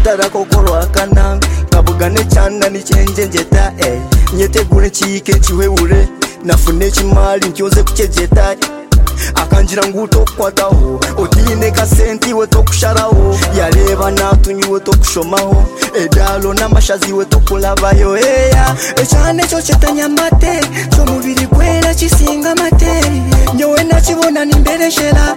kutara kokorwa kana kabugane cyana ni cyenjengeta nyetegure chike chiweure nafune chimali ntyoze kuchejeta akanjira nguto kwataho otine kasenti we tokusharaho yareba natunyuwe tokushomaho edalo namashazi we tokulabayo cyane cyo chetanya mate cyo mubiri gwera kisinga mate nyowe nakibona nimbere shera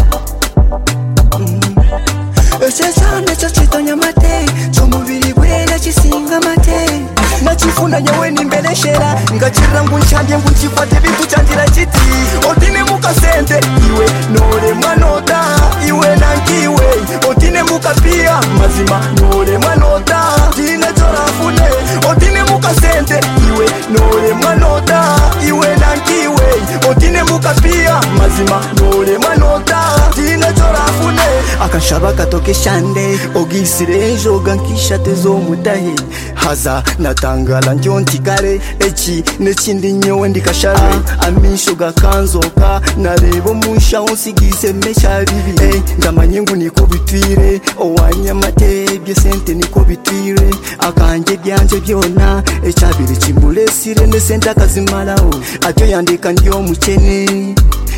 cyane cyo chetanya mate cyo mubiri gwera kisinga mate nachifuna nyowe nimbere shera ngakirira ngo nchange ngo nchikwate bitu chandira chiti otine mukasente iwe nore manota iwe nankiwe otine mukapia mazima nore manota tine torafune otine mukasente iwe nore manota iwe nankiwe otine mukapia mazima nore manota tine torafune akashaba katoke shande ogisire joga nkishate zo mutahe haza natangala njontikare echi nekindi nyowe ndikashare amisho gakanzoka narebo musha unsigise mesha bibi ndamanye ngo niko bitwire owanya matebye sente niko bitwire akanje byanje byona echabiri chimbulesire ne sente akazimalaho atyo yandika ndiyo mukene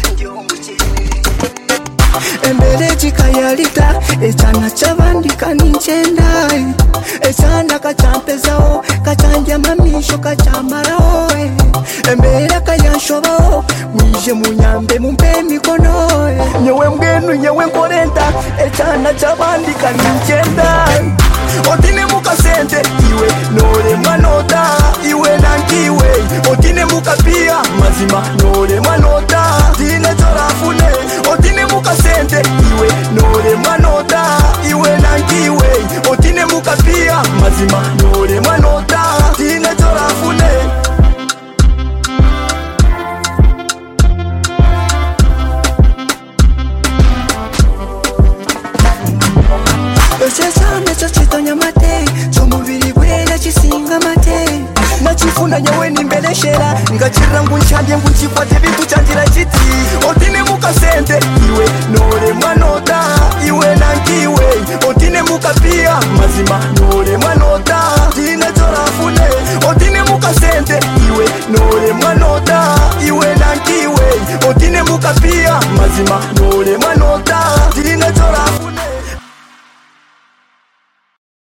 embere chikayalita echana chavandika ninchenda echana kachampezaho kachanja mamisho kachamaraho embere kayanshobaho mwije munyambe mumpe mikono nyewe mbwenu nyewe nkorenta echana chavandika ninchenda otine mukasente iwe nore manota iwe nankiwe otine mukapia mazima nore manota tine torafune otine mukasente iwe nore manota iwe nankiwe otine mukapia mazima nore manota tine torafune cyane cyo chitonya mate cyo mubiri gwera kisinga mate nachifuna nyewe nimbere shera ngakirira ngo nchange ngo nchikwate bitu chandira chiti otine mukasente iwe nore manota iwe nankiwe otine mukapia mazima nore manota